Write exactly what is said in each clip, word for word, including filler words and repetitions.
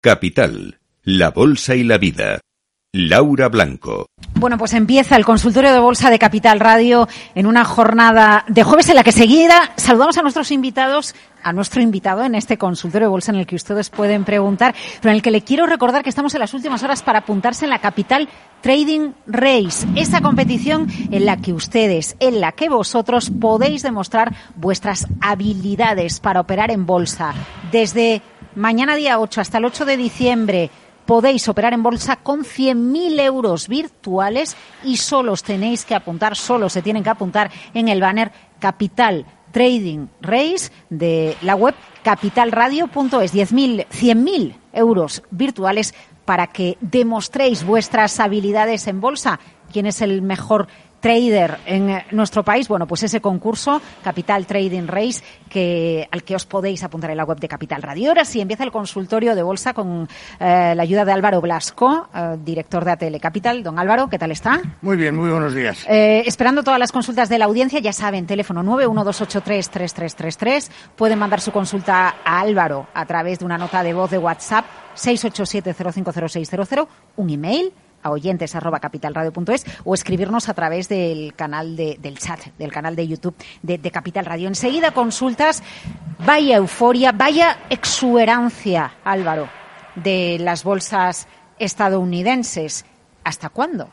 Capital, la bolsa y la vida. Laura Blanco. Bueno, pues empieza el consultorio de bolsa de Capital Radio en una jornada de jueves en la que seguida saludamos a nuestros invitados, a nuestro invitado en este consultorio de bolsa en el que ustedes pueden preguntar, pero en el que le quiero recordar que estamos en las últimas horas para apuntarse en la Capital Trading Race, esa competición en la que ustedes, en la que vosotros podéis demostrar vuestras habilidades para operar en bolsa. Desde mañana día ocho hasta el ocho de diciembre podéis operar en bolsa con cien mil euros virtuales y solo os tenéis que apuntar, solo se tienen que apuntar en el banner Capital Trading Race de la web capital radio punto es. diez mil, cien mil euros virtuales para que demostréis vuestras habilidades en bolsa. ¿Quién es el mejor trader en nuestro país? Bueno, pues ese concurso, Capital Trading Race, que al que os podéis apuntar en la web de Capital Radio. Ahora sí, empieza el consultorio de bolsa con eh, la ayuda de Álvaro Blasco, eh, director de A T L Capital. Don Álvaro, ¿qué tal está? Muy bien, muy buenos días. Eh, esperando todas las consultas de la audiencia, ya saben, teléfono nueve uno dos ocho tres tres tres tres tres. Pueden mandar su consulta a Álvaro a través de una nota de voz de WhatsApp seis ocho siete cero cinco cero seis cero cero, un email a oyentes arroba capitalradio punto es o escribirnos a través del canal de, del chat, del canal de YouTube de, de Capital Radio. Enseguida consultas, vaya euforia, vaya exuberancia, Álvaro, de las bolsas estadounidenses. ¿Hasta cuándo?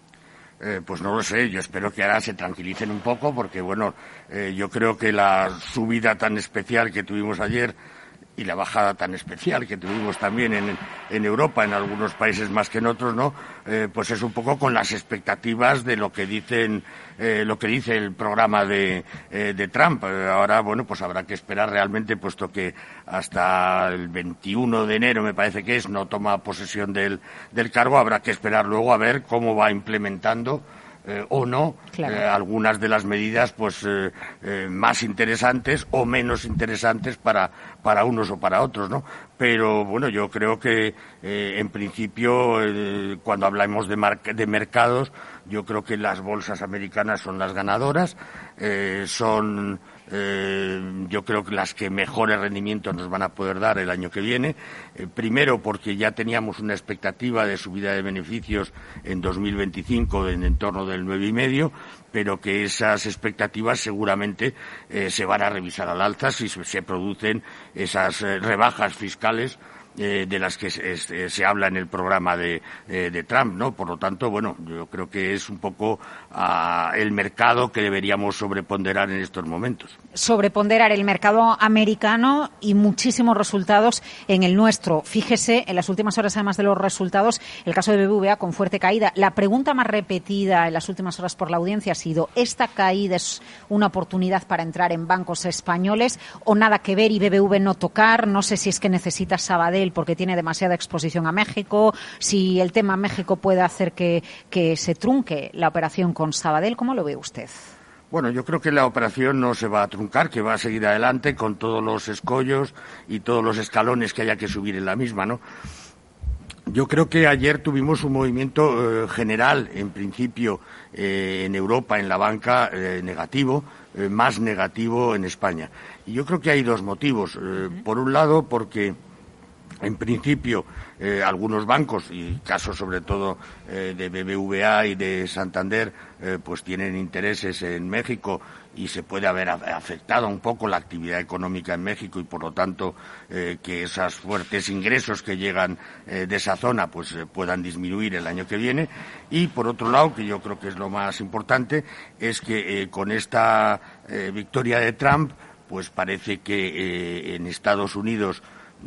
Eh, pues no lo sé, yo espero que ahora se tranquilicen un poco porque, bueno, eh, yo creo que la subida tan especial que tuvimos ayer y la bajada tan especial que tuvimos también en, en Europa, en algunos países más que en otros, ¿no? Eh, pues es un poco con las expectativas de lo que dicen, eh, lo que dice el programa de, eh, de Trump. Eh, ahora, bueno, pues habrá que esperar realmente, puesto que hasta el veintiuno de enero, me parece que es, no toma posesión del, del cargo, habrá que esperar luego a ver cómo va implementando Eh, o no, claro. eh, algunas de las medidas pues eh, eh, más interesantes o menos interesantes para para unos o para otros, ¿no? Pero bueno, yo creo que eh, en principio eh, cuando hablamos de, mar- de mercados, yo creo que las bolsas americanas son las ganadoras, eh, son Eh, yo creo que las que mejores rendimientos nos van a poder dar el año que viene. Eh, primero, porque ya teníamos una expectativa de subida de beneficios en dos mil veinticinco en, en torno del nueve y medio, pero que esas expectativas seguramente eh, se van a revisar al alza si se, se producen esas eh, rebajas fiscales Eh, de las que se, se, se habla en el programa de, de, de Trump, ¿no? Por lo tanto, bueno, yo creo que es un poco uh, el mercado que deberíamos sobreponderar en estos momentos. Sobreponderar el mercado americano y muchísimos resultados en el nuestro. Fíjese, en las últimas horas, además de los resultados, el caso de B B V A con fuerte caída. La pregunta más repetida en las últimas horas por la audiencia ha sido: ¿esta caída es una oportunidad para entrar en bancos españoles o nada que ver y B B V no tocar? No sé si es que necesita Sabadell porque tiene demasiada exposición a México, si el tema México puede hacer que, que se trunque la operación con Sabadell. ¿Cómo lo ve usted? Bueno, yo creo que la operación no se va a truncar, que va a seguir adelante con todos los escollos y todos los escalones que haya que subir en la misma, ¿no? Yo creo que ayer tuvimos un movimiento eh, general, en principio, eh, en Europa, en la banca, eh, negativo, eh, más negativo en España. Y yo creo que hay dos motivos. Eh, por un lado, porque en principio, eh, algunos bancos, y casos sobre todo eh, de B B V A y de Santander, eh, pues tienen intereses en México y se puede haber afectado un poco la actividad económica en México y, por lo tanto, eh, que esos fuertes ingresos que llegan eh, de esa zona pues eh, puedan disminuir el año que viene. Y, por otro lado, que yo creo que es lo más importante, es que eh, con esta eh, victoria de Trump, pues parece que eh, en Estados Unidos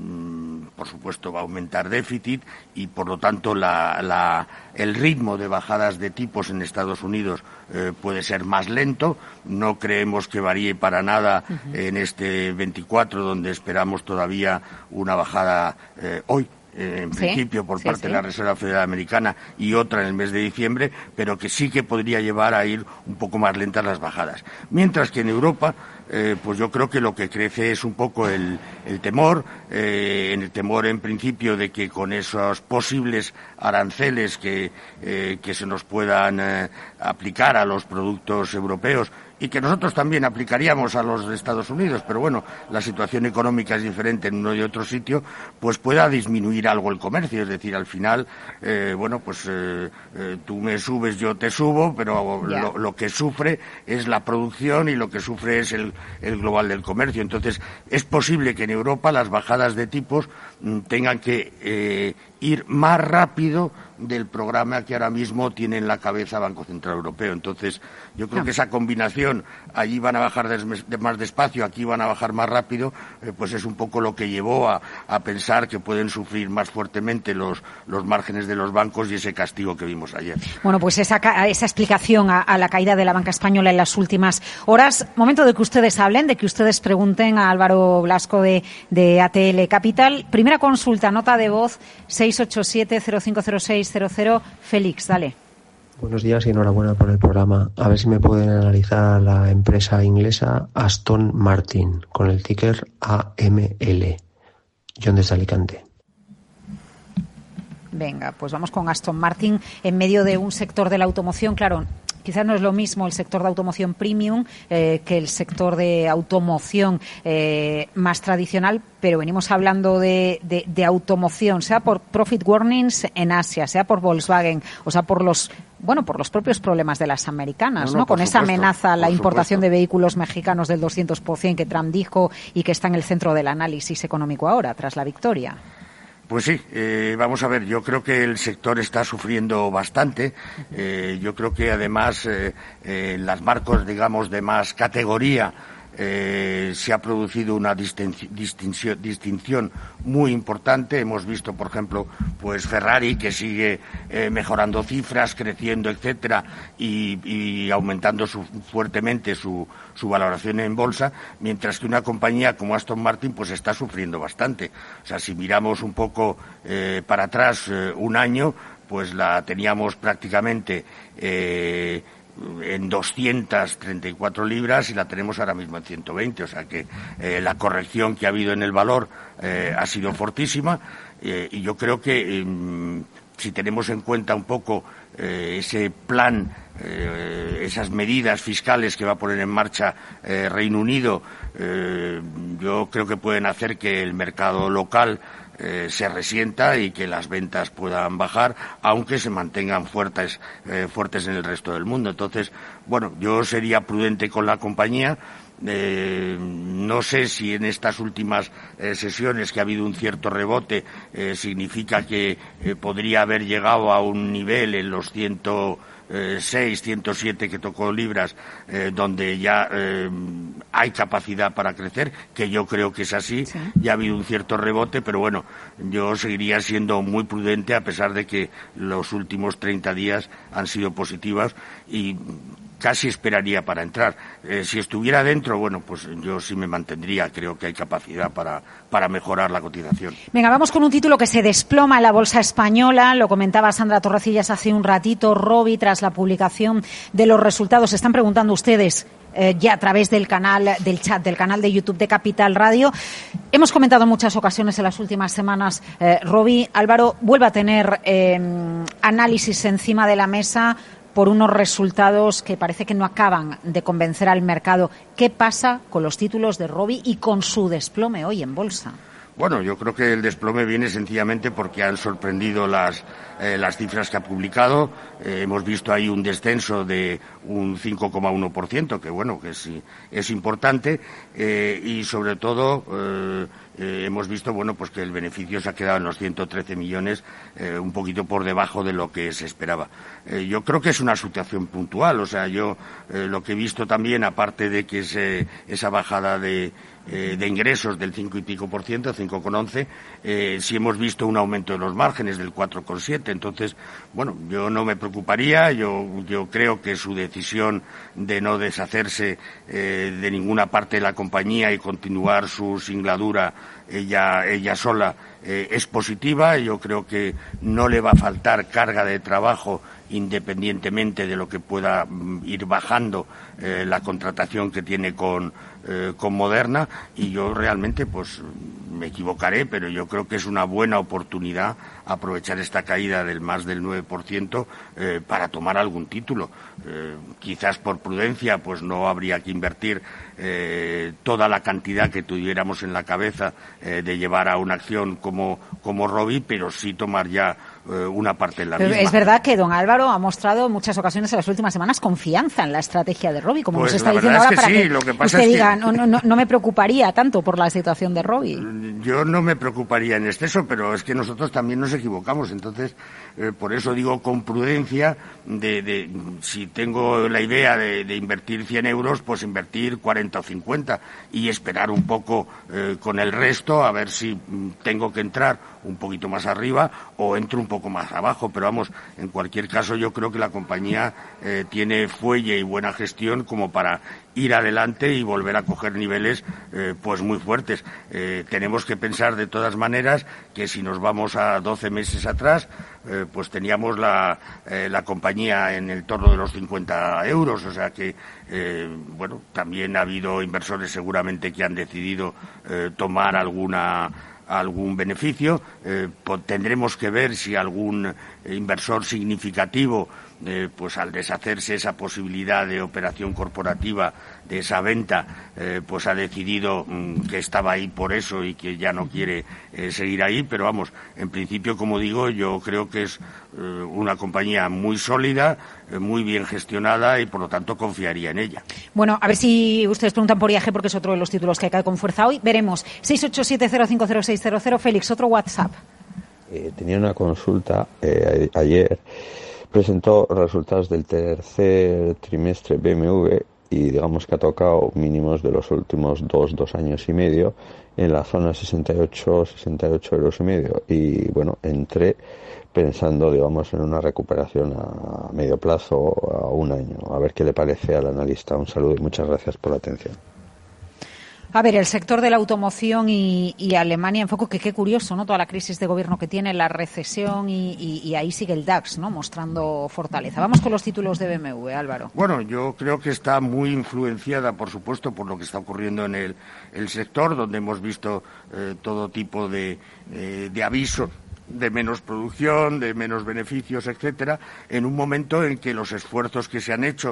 por supuesto va a aumentar déficit y por lo tanto la, la, el ritmo de bajadas de tipos en Estados Unidos eh, puede ser más lento. No creemos que varíe para nada uh-huh. en este veinticuatro, donde esperamos todavía una bajada eh, hoy eh, en sí, principio por sí, parte sí. de la Reserva Federal Americana y otra en el mes de diciembre, pero que sí que podría llevar a ir un poco más lentas las bajadas. Mientras que en Europa eh, pues yo creo que lo que crece es un poco el, el temor, eh, en el temor en principio de que con esos posibles aranceles que, eh, que se nos puedan eh, aplicar a los productos europeos, y que nosotros también aplicaríamos a los de Estados Unidos, pero bueno, la situación económica es diferente en uno y otro sitio, pues pueda disminuir algo el comercio. Es decir, al final, eh, bueno, pues eh, eh, tú me subes, yo te subo, pero yeah. lo, lo que sufre es la producción y lo que sufre es el, el global del comercio. Entonces, es posible que en Europa las bajadas de tipos mm, tengan que eh, ir más rápido del programa que ahora mismo tiene en la cabeza Banco Central Europeo. Entonces, yo creo que esa combinación, allí van a bajar des, de más despacio, aquí van a bajar más rápido, eh, pues es un poco lo que llevó a, a pensar que pueden sufrir más fuertemente los, los márgenes de los bancos y ese castigo que vimos ayer. Bueno, pues esa, esa explicación a, a la caída de la banca española en las últimas horas. Momento de que ustedes hablen, de que ustedes pregunten a Álvaro Blasco de, de A T L Capital. Primera consulta, nota de voz, seis ocho siete cero cinco cero seis cero cero. Félix, dale. Buenos días y enhorabuena por el programa. A ver si me pueden analizar la empresa inglesa Aston Martin con el ticker A M L. John desde Alicante. Venga, pues vamos con Aston Martin en medio de un sector de la automoción, claro. Quizás no es lo mismo el sector de automoción premium eh, que el sector de automoción eh, más tradicional, pero venimos hablando de, de, de automoción, sea por profit warnings en Asia, sea por Volkswagen, o sea por los bueno por los propios problemas de las americanas, ¿no? ¿no? Con esa amenaza a la importación de vehículos mexicanos del doscientos por ciento que Trump dijo y que está en el centro del análisis económico ahora, tras la victoria. Pues sí, eh, vamos a ver, yo creo que el sector está sufriendo bastante. Eh, yo creo que además eh, eh, las marcas, digamos, de más categoría eh, se ha producido una distinción, distinción, distinción muy importante. Hemos visto, por ejemplo, pues Ferrari, que sigue eh, mejorando cifras, creciendo, etcétera, y, y aumentando su, fuertemente su, su valoración en bolsa, mientras que una compañía como Aston Martin pues está sufriendo bastante. O sea, si miramos un poco eh, para atrás eh, un año, pues la teníamos prácticamente eh, en doscientas treinta y cuatro libras y la tenemos ahora mismo en ciento veinte, o sea que eh, la corrección que ha habido en el valor eh, ha sido fortísima eh, y yo creo que eh, si tenemos en cuenta un poco eh, ese plan, eh, esas medidas fiscales que va a poner en marcha eh, Reino Unido, eh, yo creo que pueden hacer que el mercado local Eh, se resienta y que las ventas puedan bajar, aunque se mantengan fuertes, eh, fuertes en el resto del mundo. Entonces, bueno, yo sería prudente con la compañía. Eh, no sé si en estas últimas eh, sesiones que ha habido un cierto rebote eh, significa que eh, podría haber llegado a un nivel en los ciento seis, ciento siete que tocó libras, eh, donde ya eh, hay capacidad para crecer, que yo creo que es así. Sí. Ya ha habido un cierto rebote, pero bueno, yo seguiría siendo muy prudente a pesar de que los últimos treinta días han sido positivas y casi esperaría para entrar. Eh, si estuviera dentro, bueno, pues yo sí me mantendría. Creo que hay capacidad para, para mejorar la cotización. Venga, vamos con un título que se desploma en la bolsa española. Lo comentaba Sandra Torrecillas hace un ratito. Robi, tras la publicación de los resultados, se están preguntando ustedes eh, ya a través del canal, del chat, del canal de YouTube de Capital Radio. Hemos comentado en muchas ocasiones en las últimas semanas, eh, Robi, Álvaro, vuelve a tener eh, análisis encima de la mesa por unos resultados que parece que no acaban de convencer al mercado. ¿Qué pasa con los títulos de Robi y con su desplome hoy en bolsa? Bueno, yo creo que el desplome viene sencillamente porque han sorprendido las, eh, las cifras que ha publicado. Eh, hemos visto ahí un descenso de un cinco coma uno por ciento, que bueno, que sí es importante, eh, y sobre todo eh, eh, hemos visto, bueno, pues que el beneficio se ha quedado en los ciento trece millones, eh, un poquito por debajo de lo que se esperaba. Eh, yo creo que es una situación puntual, o sea, yo eh, lo que he visto también, aparte de que ese, esa bajada de Eh, de ingresos del cinco y pico por ciento, cinco coma once, eh, sí hemos visto un aumento de los márgenes del cuatro coma siete. Entonces, bueno, yo no me preocuparía. Yo, yo creo que su decisión de no deshacerse eh, de ninguna parte de la compañía y continuar su singladura ella, ella sola eh, es positiva. Yo creo que no le va a faltar carga de trabajo independientemente de lo que pueda mm, ir bajando eh, la contratación que tiene con, eh, con Moderna, y yo realmente pues me equivocaré, pero yo creo que es una buena oportunidad aprovechar esta caída del más del nueve por ciento eh, para tomar algún título. Eh, quizás por prudencia pues no habría que invertir eh, toda la cantidad que tuviéramos en la cabeza eh, de llevar a una acción como, como Robi, pero sí tomar ya eh, una parte en la pero misma. Es verdad que don Álvaro ha mostrado en muchas ocasiones en las últimas semanas confianza en la estrategia de Robi, como pues nos está la diciendo ahora, es que para sí, que lo que pasa usted es diga, que... no, no, no me preocuparía tanto por la situación de Robi. Yo no me preocuparía en exceso, pero es que nosotros también nos equivocamos. Entonces, eh, por eso digo con prudencia, de, de si tengo la idea de, de invertir cien euros, pues invertir cuarenta o cincuenta y esperar un poco eh, con el resto, a ver si mm, tengo que entrar un poquito más arriba o entro un poco más abajo. Pero vamos, en cualquier caso yo creo que la compañía eh, tiene fuelle y buena gestión como para ir adelante y volver a coger niveles eh, pues muy fuertes. Eh, tenemos que pensar de todas maneras que si nos vamos a doce meses atrás, eh, pues teníamos la, eh, la compañía en el torno de los cincuenta euros, o sea que eh, bueno, también ha habido inversores seguramente que han decidido eh, tomar alguna algún beneficio. Eh, pues tendremos que ver si algún inversor significativo Eh, pues al deshacerse esa posibilidad de operación corporativa, de esa venta, eh, pues ha decidido mm, que estaba ahí por eso y que ya no quiere eh, seguir ahí. Pero vamos, en principio, como digo, yo creo que es eh, una compañía muy sólida, eh, muy bien gestionada y por lo tanto confiaría en ella. Bueno, a ver si ustedes preguntan por I A G, porque es otro de los títulos que cae con fuerza hoy. Veremos. seis ocho siete cero cinco cero seis cero cero. Félix, otro WhatsApp. Eh, tenía una consulta eh, ayer. Presentó resultados del tercer trimestre B M W y digamos que ha tocado mínimos de los últimos dos, dos años y medio en la zona sesenta y ocho, sesenta y ocho euros y medio. Y bueno, entré pensando, digamos, en una recuperación a medio plazo, a un año. A ver qué le parece al analista. Un saludo y muchas gracias por la atención. A ver, el sector de la automoción y, y Alemania en foco, que qué curioso, ¿no? Toda la crisis de gobierno que tiene, la recesión y, y, y ahí sigue el DAX, ¿no? Mostrando fortaleza. Vamos con los títulos de B M W, Álvaro. Bueno, yo creo que está muy influenciada, por supuesto, por lo que está ocurriendo en el, el sector, donde hemos visto eh, todo tipo de, eh, de avisos de menos producción, de menos beneficios, etcétera, en un momento en que los esfuerzos que se han hecho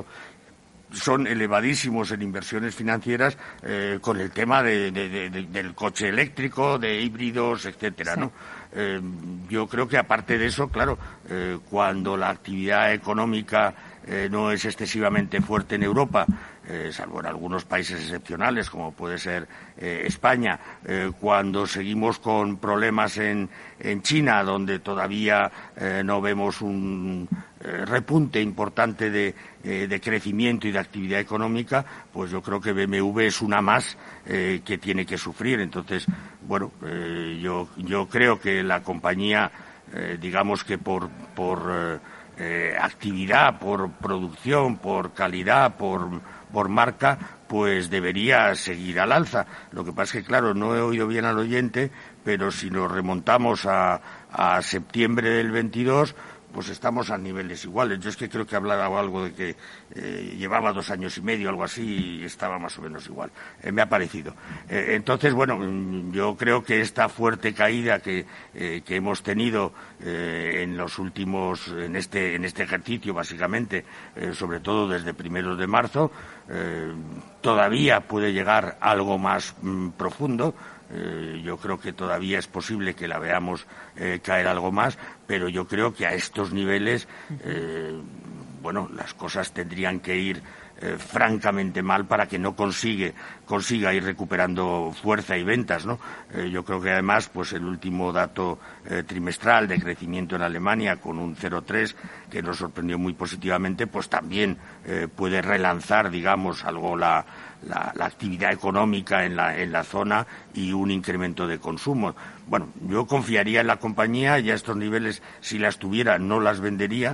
son elevadísimos en inversiones financieras eh, con el tema de, de, de, de, del coche eléctrico, de híbridos, etcétera, sí. ¿no? Eh, yo creo que aparte de eso, claro, eh, cuando la actividad económica eh, no es excesivamente fuerte en Europa, eh, salvo en algunos países excepcionales como puede ser eh, España, eh, cuando seguimos con problemas en, en China, donde todavía eh, no vemos un eh, repunte importante de, eh, de crecimiento y de actividad económica, pues yo creo que B M W es una más eh, que tiene que sufrir. Entonces, bueno, eh, yo, yo creo que la compañía, eh, digamos que por, por eh, eh, actividad, por producción, por calidad, por por marca, pues debería seguir al alza. Lo que pasa es que, claro, no he oído bien al oyente, pero si nos remontamos a, a septiembre del veintidós, pues estamos a niveles iguales. Yo es que creo que hablaba algo de que eh, llevaba dos años y medio, algo así, y estaba más o menos igual. Eh, me ha parecido. Eh, entonces, bueno, yo creo que esta fuerte caída que, eh, que hemos tenido eh, en los últimos, en este, en este ejercicio, básicamente, eh, sobre todo desde primeros de marzo, eh, todavía puede llegar algo más mm, profundo. Eh, yo creo que todavía es posible que la veamos eh, caer algo más, pero yo creo que a estos niveles, eh, bueno, las cosas tendrían que ir eh, francamente mal para que no consigue, consiga ir recuperando fuerza y ventas, ¿no? Eh, yo creo que además, pues el último dato eh, trimestral de crecimiento en Alemania con un cero coma tres que nos sorprendió muy positivamente, pues también eh, puede relanzar, digamos, algo la La, la actividad económica en la, en la zona y un incremento de consumo. Bueno, yo confiaría en la compañía y a estos niveles, si las tuviera, no las vendería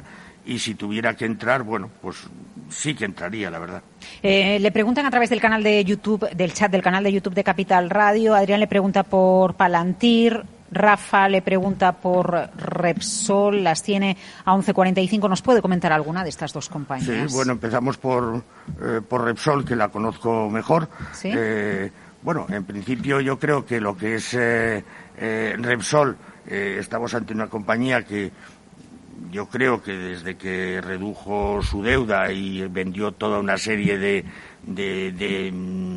y si tuviera que entrar, bueno, pues sí que entraría, la verdad. Eh, le preguntan a través del canal de YouTube, del chat del canal de YouTube de Capital Radio. Adrián le pregunta por Palantir. Rafa le pregunta por Repsol, las tiene a once cuarenta y cinco. ¿Nos puede comentar alguna de estas dos compañías? Sí, bueno, empezamos por, eh, por Repsol, que la conozco mejor. ¿Sí? Eh, bueno, en principio yo creo que lo que es eh, eh, Repsol, eh, estamos ante una compañía que yo creo que desde que redujo su deuda y vendió toda una serie de... de, de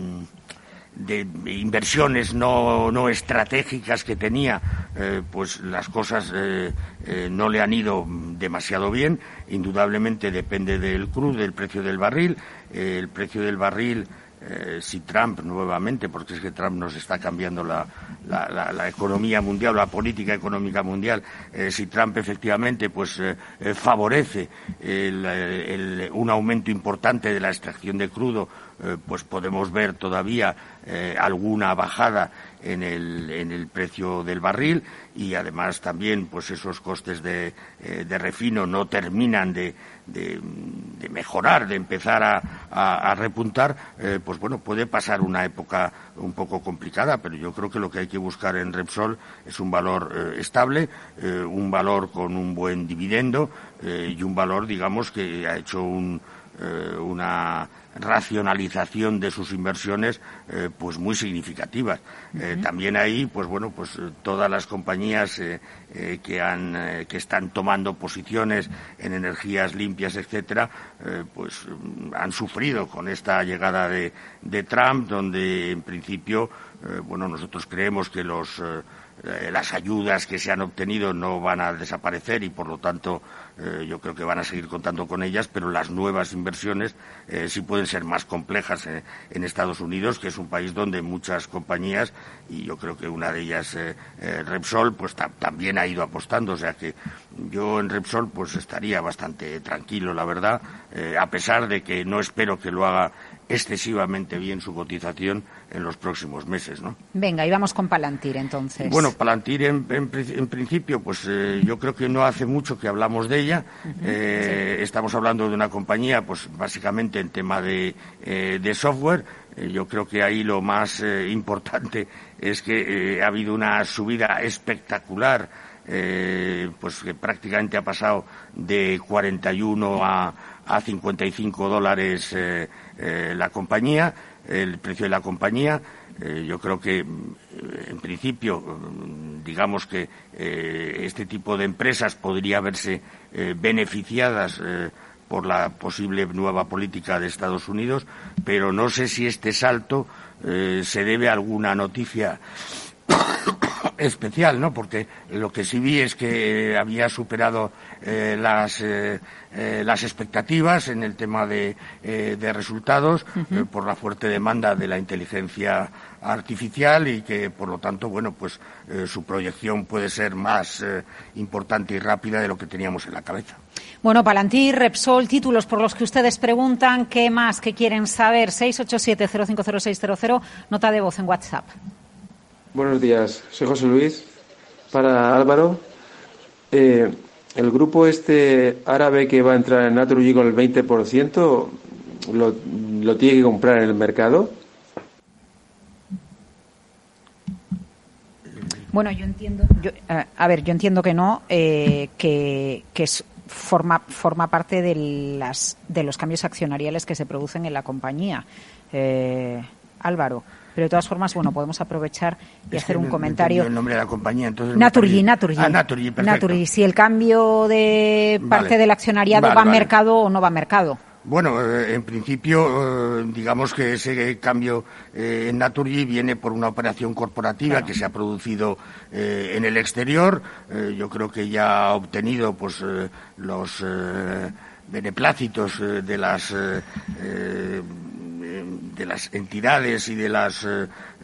de inversiones no, no estratégicas que tenía, eh, pues las cosas eh, eh, no le han ido demasiado bien. Indudablemente depende del crudo, del precio del barril. Eh, el precio del barril, eh, si Trump nuevamente, porque es que Trump nos está cambiando la, la, la, la economía mundial, la política económica mundial, eh, si Trump efectivamente pues eh, eh, favorece el, el, un aumento importante de la extracción de crudo, eh, pues podemos ver todavía eh, alguna bajada en el, en el precio del barril, y además también pues esos costes de, eh, de refino no terminan de, de, de mejorar, de empezar a, a, a repuntar. Eh, pues bueno, puede pasar una época un poco complicada, pero yo creo que lo que hay que buscar en Repsol es un valor eh, estable, eh, un valor con un buen dividendo eh, y un valor, digamos, que ha hecho un, eh, una racionalización de sus inversiones eh, pues muy significativas. Eh, uh-huh. También ahí, pues bueno, pues todas las compañías eh, eh, que han eh, que están tomando posiciones en energías limpias, etcétera, eh, pues han sufrido con esta llegada de, de Trump, donde en principio, eh, bueno, nosotros creemos que los eh, las ayudas que se han obtenido no van a desaparecer y, por lo tanto, eh, yo creo que van a seguir contando con ellas, pero las nuevas inversiones eh, sí pueden ser más complejas eh, en Estados Unidos, que es un país donde muchas compañías, y yo creo que una de ellas, eh, eh, Repsol, pues ta- también ha ido apostando. O sea que yo en Repsol pues estaría bastante tranquilo, la verdad, eh, a pesar de que no espero que lo haga excesivamente bien su cotización en los próximos meses, ¿no? Venga, y vamos con Palantir, entonces. Bueno, Palantir, en, en, en principio, pues eh, yo creo que no hace mucho que hablamos de ella. Uh-huh, eh, sí. Estamos hablando de una compañía, pues básicamente en tema de, eh, de software. Eh, yo creo que ahí lo más eh, importante es que eh, ha habido una subida espectacular, eh, pues que prácticamente ha pasado de cuarenta y uno a, a cincuenta y cinco dólares eh, eh, la compañía, el precio de la compañía. Eh, yo creo que, en principio, digamos que eh, este tipo de empresas podría verse eh, beneficiadas eh, por la posible nueva política de Estados Unidos, pero no sé si este salto eh, se debe a alguna noticia especial, ¿no? Porque lo que sí vi es que había superado eh, las eh, eh, las expectativas en el tema de, eh, de resultados uh-huh. eh, por la fuerte demanda de la inteligencia artificial, y que, por lo tanto, bueno, pues eh, su proyección puede ser más eh, importante y rápida de lo que teníamos en la cabeza. Bueno, Palantir, Repsol, títulos por los que ustedes preguntan, ¿qué más? ¿Qué quieren saber? seis ocho siete cero cinco cero seis cero cero, nota de voz en WhatsApp. Buenos días, soy José Luis. Para Álvaro, eh, el grupo este árabe que va a entrar en Naturgy con el veinte por ciento, ¿lo, lo tiene que comprar en el mercado? Bueno, yo entiendo, yo, eh, a ver, yo entiendo que no, eh, que, que es, forma forma parte de las de los cambios accionariales que se producen en la compañía, eh, Álvaro. Pero de todas formas, bueno, podemos aprovechar y es hacer un me, comentario. Me el nombre de la compañía, entonces. Naturgy, Naturgy. Ah, Naturgy, perfecto. Naturgy, si el cambio de parte vale. del accionariado vale, va a vale. mercado o no va a mercado. Bueno, eh, en principio, eh, digamos que ese cambio eh, en Naturgy viene por una operación corporativa claro. que se ha producido eh, en el exterior. Eh, yo creo que ya ha obtenido pues eh, los eh, beneplácitos eh, de las eh, eh, de las entidades y de las eh,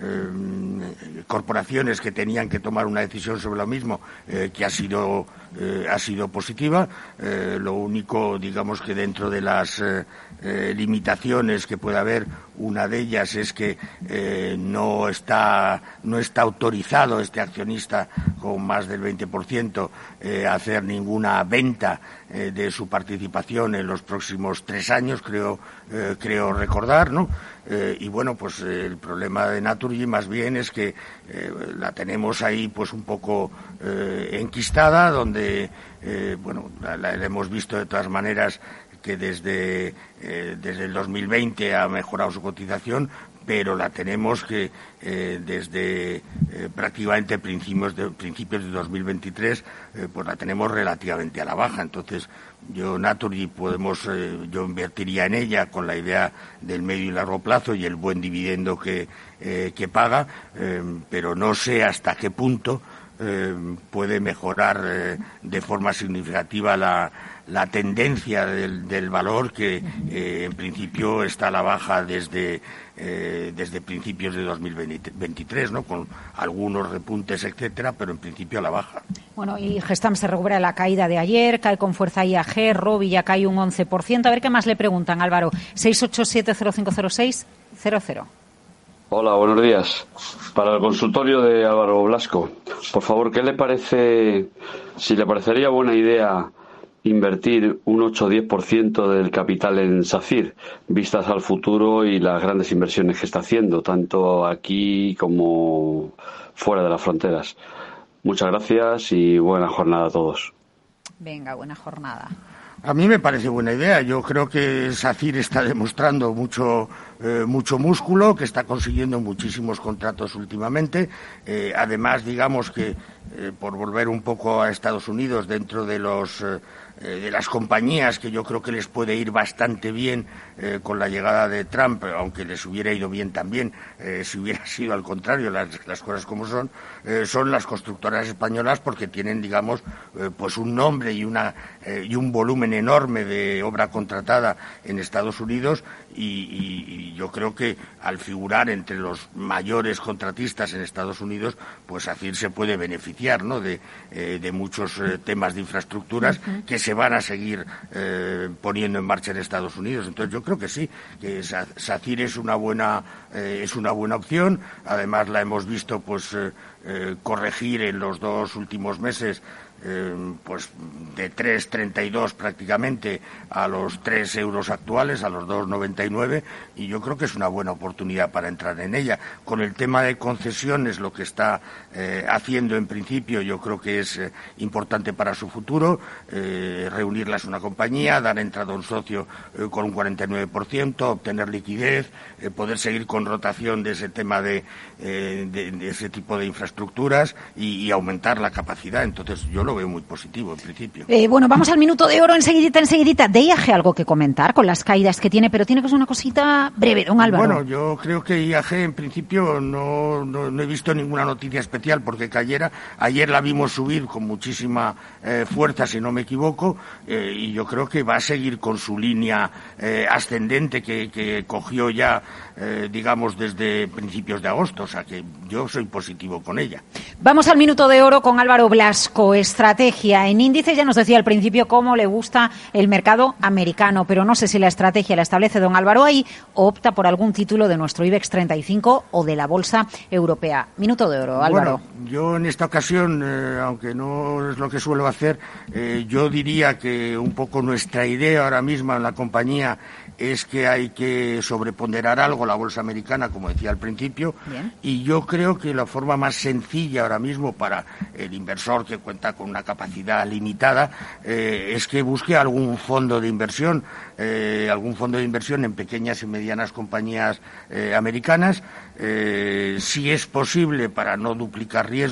eh, corporaciones que tenían que tomar una decisión sobre lo mismo, eh, que ha sido eh, ha sido positiva. Eh, lo único, digamos, que dentro de las eh, eh, limitaciones que puede haber, una de ellas es que eh, no está no está autorizado este accionista con más del veinte por ciento eh, a hacer ninguna venta eh, de su participación en los próximos tres años, creo eh, creo recordar, ¿no? Eh, y bueno, pues eh, el problema de Naturgy más bien es que eh, la tenemos ahí pues un poco eh, enquistada, donde eh, bueno, la, la hemos visto de todas maneras que desde eh, desde el dos mil veinte ha mejorado su cotización, pero la tenemos que eh, desde eh, prácticamente principios de principios de dos mil veintitrés eh, pues la tenemos relativamente a la baja. Entonces yo Naturgy podemos eh, yo invertiría en ella con la idea del medio y largo plazo y el buen dividendo que eh, que paga, eh, pero no sé hasta qué punto eh, puede mejorar eh, de forma significativa la la tendencia del, del valor, que eh, en principio está a la baja desde eh, desde principios de dos mil veintitrés, ¿no? Con algunos repuntes, etcétera, pero en principio a la baja. Bueno, y Gestamp se recupera la caída de ayer, cae con fuerza I A G, Robi ya cae un once por ciento. A ver qué más le preguntan, Álvaro. seis ocho siete cero cinco cero seis cero cero. Hola, buenos días. Para el consultorio de Álvaro Blasco, por favor, ¿qué le parece, si le parecería buena idea invertir un ocho o diez por ciento del capital en SACIR, vistas al futuro y las grandes inversiones que está haciendo, tanto aquí como fuera de las fronteras? Muchas gracias y buena jornada a todos. Venga, buena jornada. A mí me parece buena idea. Yo creo que SACIR está demostrando mucho eh, mucho músculo, que está consiguiendo muchísimos contratos últimamente. Eh, además, digamos que, eh, por volver un poco a Estados Unidos, dentro de los eh, de las compañías que yo creo que les puede ir bastante bien eh, con la llegada de Trump, aunque les hubiera ido bien también eh, si hubiera sido al contrario, las, las cosas como son, eh, son las constructoras españolas, porque tienen, digamos, eh, pues un nombre y una eh, y un volumen enorme de obra contratada en Estados Unidos, y, y, y yo creo que al figurar entre los mayores contratistas en Estados Unidos, pues SACIR se puede beneficiar, ¿no?, de, eh, de muchos eh, temas de infraestructuras uh-huh. que se van a seguir eh, poniendo en marcha en Estados Unidos. Entonces yo creo que sí, que SACIR es una buena eh, es una buena opción. Además la hemos visto pues eh, eh, corregir en los dos últimos meses eh, pues de tres coma treinta y dos prácticamente a los tres euros actuales, a los dos coma noventa y nueve, y yo creo que es una buena oportunidad para entrar en ella. Con el tema de concesiones, lo que está eh, haciendo en principio, yo creo que es eh, importante para su futuro, eh, reunirlas en una compañía, dar entrada a un socio eh, con un cuarenta y nueve por ciento, obtener liquidez, eh, poder seguir con rotación de ese tema de, eh, de, de ese tipo de infraestructuras y, y aumentar la capacidad. Entonces yo lo veo muy positivo en principio. Eh, bueno, vamos al minuto de oro enseguidita, enseguidita. De I A G algo que comentar con las caídas que tiene, pero tiene que ser una cosita breve, don Álvaro. Bueno, yo creo que I A G en principio no, no, no he visto ninguna noticia especial porque cayera. Ayer la vimos subir con muchísima eh, fuerza, si no me equivoco, eh, y yo creo que va a seguir con su línea eh, ascendente que, que cogió ya, eh, digamos, desde principios de agosto. O sea que yo soy positivo con ella. Vamos al minuto de oro con Álvaro Blasco. Estrategia en índices, ya nos decía al principio cómo le gusta el mercado americano, pero no sé si la estrategia la establece don Álvaro ahí o opta por algún título de nuestro IBEX treinta y cinco o de la bolsa europea. Minuto de oro, Álvaro. Bueno, yo en esta ocasión, eh, aunque no es lo que suelo hacer, eh, yo diría que un poco nuestra idea ahora mismo en la compañía es que hay que sobreponderar algo la bolsa americana, como decía al principio. Bien. Y yo creo que la forma más sencilla ahora mismo para el inversor que cuenta con una capacidad limitada eh, es que busque algún fondo de inversión, eh, algún fondo de inversión en pequeñas y medianas compañías eh, americanas. Eh, si es posible, para no duplicar riesgos,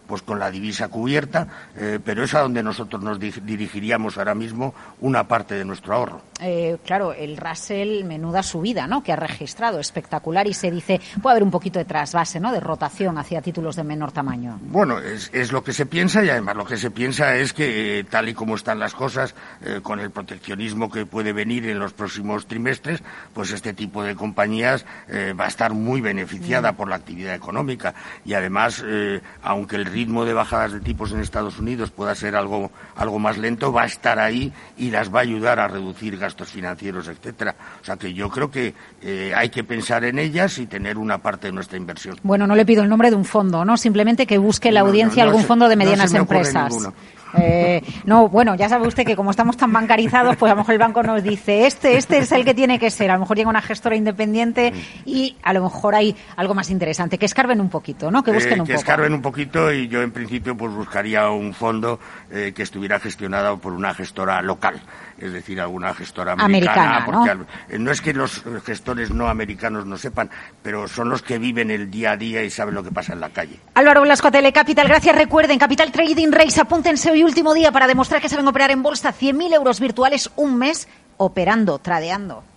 pues con la divisa cubierta, eh, pero es a donde nosotros nos di- dirigiríamos ahora mismo una parte de nuestro ahorro. Eh, claro, el Russell, menuda subida, ¿no?, que ha registrado, espectacular, y se dice, puede haber un poquito de trasvase, ¿no?, de rotación hacia títulos de menor tamaño. Bueno, es, es lo que se piensa, y además lo que se piensa es que, eh, tal y como están las cosas, eh, con el proteccionismo que puede venir en los próximos trimestres, pues este tipo de compañías eh, va a estar muy beneficiada mm. por la actividad económica, y además, eh, aunque el ritmo de bajadas de tipos en Estados Unidos pueda ser algo, algo más lento, va a estar ahí y las va a ayudar a reducir gastos financieros, etcétera. O sea que yo creo que eh, hay que pensar en ellas y tener una parte de nuestra inversión. Bueno, no le pido el nombre de un fondo, ¿no? Simplemente que busque la no, audiencia no, no algún se, fondo de medianas no se me ocurre empresas. Ninguno. Eh, no, bueno, ya sabe usted que como estamos tan bancarizados, pues a lo mejor el banco nos dice, este, este es el que tiene que ser. A lo mejor llega una gestora independiente y a lo mejor hay algo más interesante. Que escarben un poquito, ¿no? Que busquen eh, un que poco. Que escarben un poquito, y yo en principio pues buscaría un fondo eh, que estuviera gestionado por una gestora local. Es decir, alguna gestora americana, americana, porque ¿no? al, no es que los gestores no americanos no sepan, pero son los que viven el día a día y saben lo que pasa en la calle. Álvaro Blasco, Telecapital, gracias. Recuerden, Capital Trading Race, apúntense hoy último día para demostrar que saben operar en bolsa. cien mil euros virtuales, un mes operando, tradeando.